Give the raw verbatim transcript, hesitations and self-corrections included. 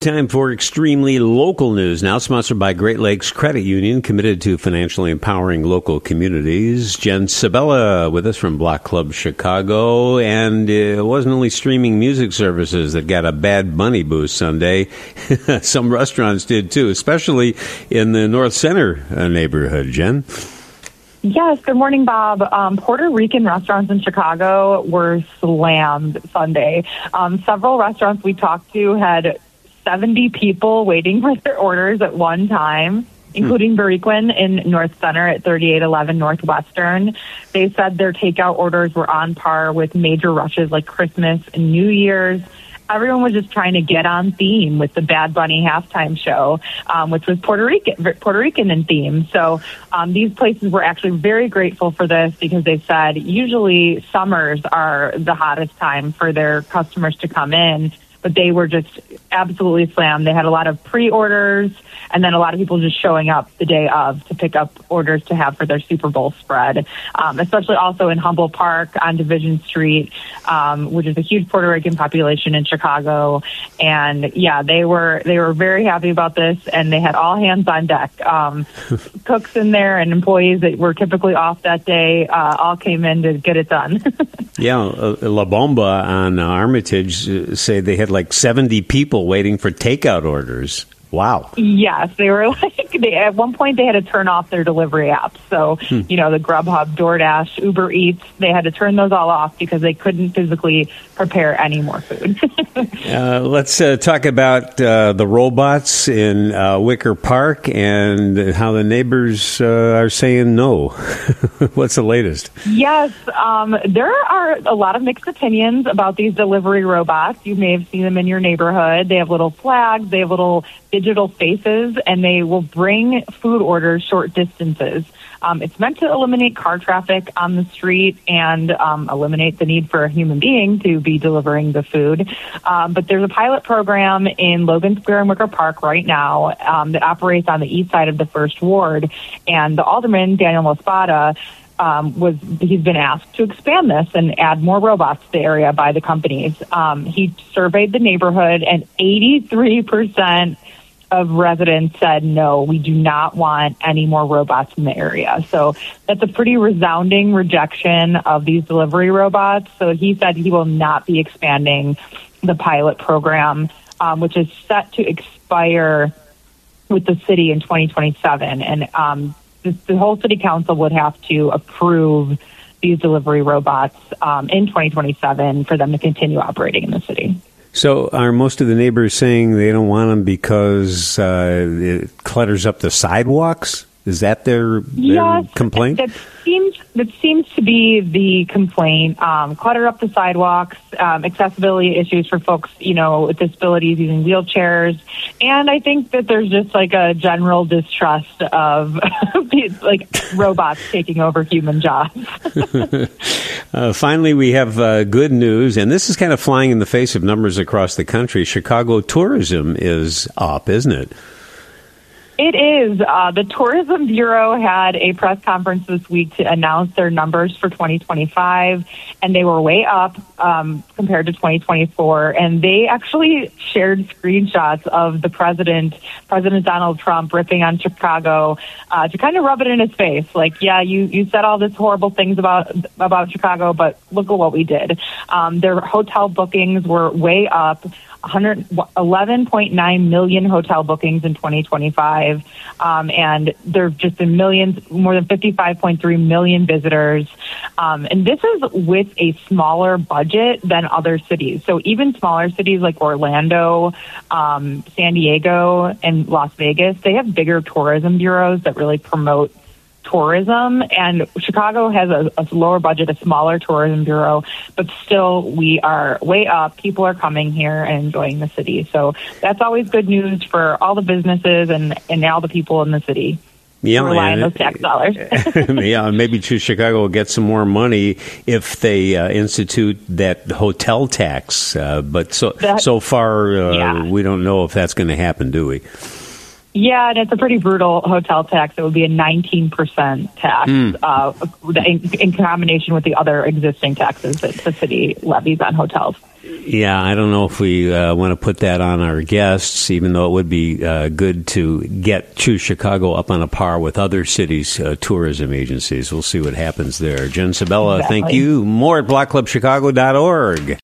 Time for extremely local news, now sponsored by Great Lakes Credit Union, committed to financially empowering local communities. Jen Sabella with us from Block Club Chicago, and it wasn't only streaming music services that got a Bad Bunny boost Sunday. Some restaurants did too, especially in the North Center neighborhood. Jen? Yes, good morning, Bob. Um, Puerto Rican restaurants in Chicago were slammed Sunday. Um, several restaurants we talked to had seventy people waiting for their orders at one time, including hmm. Bariquin in North Center at thirty-eight eleven Northwestern. They said their takeout orders were on par with major rushes like Christmas and New Year's. Everyone was just trying to get on theme with the Bad Bunny halftime show, um, which was Puerto Rican, Puerto Rican in theme. So um, these places were actually very grateful for this because they said usually summers are the hottest time for their customers to come in, but they were just absolutely slammed. They had a lot of pre-orders, and then a lot of people just showing up the day of to pick up orders to have for their Super Bowl spread, um, especially also in Humboldt Park on Division Street, um, which is a huge Puerto Rican population in Chicago. And yeah, they were they were very happy about this, and they had all hands on deck. Um, cooks in there and employees that were typically off that day uh, all came in to get it done. Yeah, uh, La Bomba on uh, Armitage uh, say they had like seventy people waiting for takeout orders. Wow. Yes, they were like, they, at one point they had to turn off their delivery apps. So, hmm. you know, the Grubhub, DoorDash, Uber Eats, they had to turn those all off because they couldn't physically prepare any more food. uh, let's uh, talk about uh, the robots in uh, Wicker Park and how the neighbors uh, are saying no. What's the latest? Yes, um, there are a lot of mixed opinions about these delivery robots. You may have seen them in your neighborhood. They have little flags, they have little digital faces, and they will bring food orders short distances. Um, it's meant to eliminate car traffic on the street and um, eliminate the need for a human being to be delivering the food. Um, but there's a pilot program in Logan Square and Wicker Park right now um, that operates on the east side of the First Ward. And the alderman, Daniel Mospada, Um, was he's been asked to expand this and add more robots to the area by the companies. Um, he surveyed the neighborhood, and eighty-three percent of residents said, no, we do not want any more robots in the area. So that's a pretty resounding rejection of these delivery robots. So he said he will not be expanding the pilot program, um, which is set to expire with the city in twenty twenty-seven. And um the whole city council would have to approve these delivery robots um, in twenty twenty-seven for them to continue operating in the city. So are most of the neighbors saying they don't want them because uh, it clutters up the sidewalks? Is that their, their yes, complaint? That seems that seems to be the complaint. Um, clutter up the sidewalks, um, accessibility issues for folks, you know, with disabilities using wheelchairs, and I think that there's just like a general distrust of like robots taking over human jobs. uh, finally, we have uh, good news, and this is kind of flying in the face of numbers across the country. Chicago tourism is up, isn't it? It is. Uh, the Tourism Bureau had a press conference this week to announce their numbers for twenty twenty-five, and they were way up um, compared to twenty twenty-four. And they actually shared screenshots of the president, President Donald Trump, ripping on Chicago uh, to kind of rub it in his face. Like, yeah, you, you said all this horrible things about about Chicago, but look at what we did. Um, their hotel bookings were way up. one hundred eleven point nine million hotel bookings in twenty twenty-five, um, and there have just been millions, more than fifty-five point three million visitors. Um, and this is with a smaller budget than other cities. So even smaller cities like Orlando, um, San Diego, and Las Vegas, they have bigger tourism bureaus that really promote tourism, and Chicago has a, a lower budget, a smaller tourism bureau, but still we are way up. People are coming here and enjoying the city. So that's always good news for all the businesses and, and all the people in the city. Yeah, rely on those tax dollars. Yeah, maybe Chicago will get some more money if they uh, institute that hotel tax. Uh, but so that, so far, uh, yeah. we don't know if that's going to happen, do we? Yeah, and it's a pretty brutal hotel tax. It would be a nineteen percent tax mm. uh, in, in combination with the other existing taxes that the city levies on hotels. Yeah, I don't know if we uh, want to put that on our guests, even though it would be uh, good to get Choose Chicago up on a par with other cities' uh, tourism agencies. We'll see what happens there. Jen Sabella, exactly. Thank you. More at block club chicago dot org.